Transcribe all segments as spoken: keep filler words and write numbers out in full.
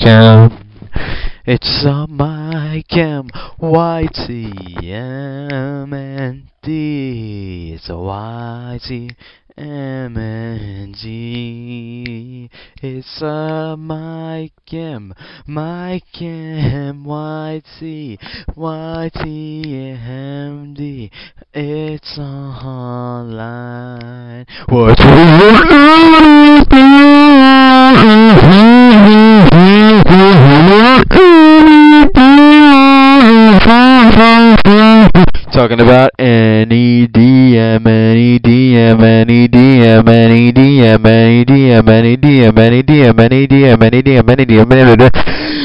M. It's a Mike M. Y T M N D. It's a Y T M N G. It's a Mike M. Mike M. Y T. Y T M D. It's online. What? Talking about any D M, any D M, any D M, any D M, any D M, any D M, any D M, any D M, any D M, any D M, any D M.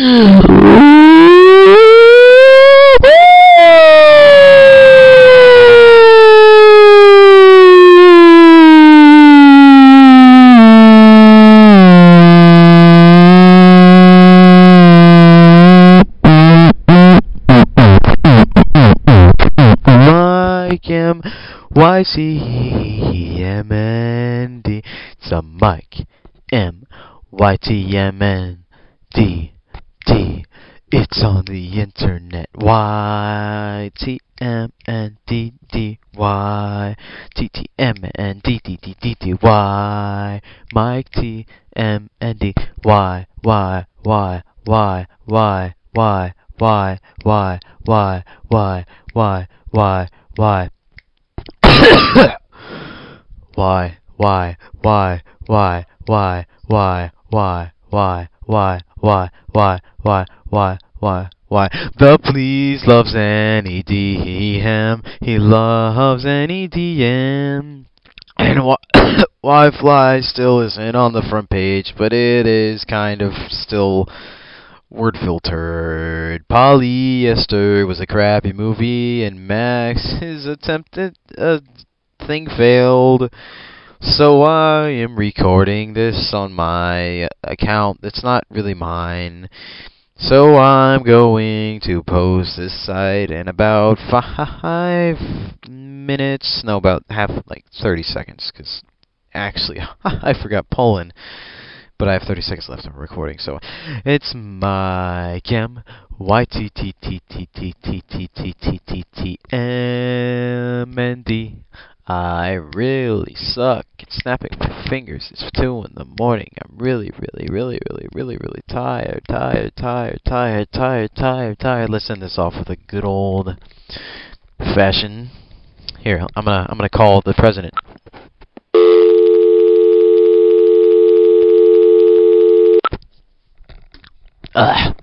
Mike M. Y T M N D. It's a Mike M. Y T M N D. D. It's on the internet. Y T M N D D Y. T T M N D D D D D Y. Mike T M N D Y. Y. Y. Y. Y. Y. Y. Y. Y. Y. Y. Y. Why? Why? Why? Why? Why? Why? Why? Why? Why? Why? Why? Why? Why? Why? Why? Why? The police loves any D M. He loves any D M. And why? Why Fly still isn't on the front page, but it is kind of still word filtered. Polyester was a crappy movie, and Max's attempted uh, thing failed. So I am recording this on my account that's not really mine. So I'm going to post this site in about five minutes. No, about half, like thirty seconds, because actually, I forgot Poland. But I have thirty seconds left of recording, so it's Mike M. Y T T T T T T T T T T T M N D. I really suck at snapping my fingers. It's two in the morning. I'm really, really, really, really, really, really tired, tired, tired, tired, tired, tired, tired. Let's end this off with a good old fashion. Here, I'm gonna, I'm gonna call the president. Ugh.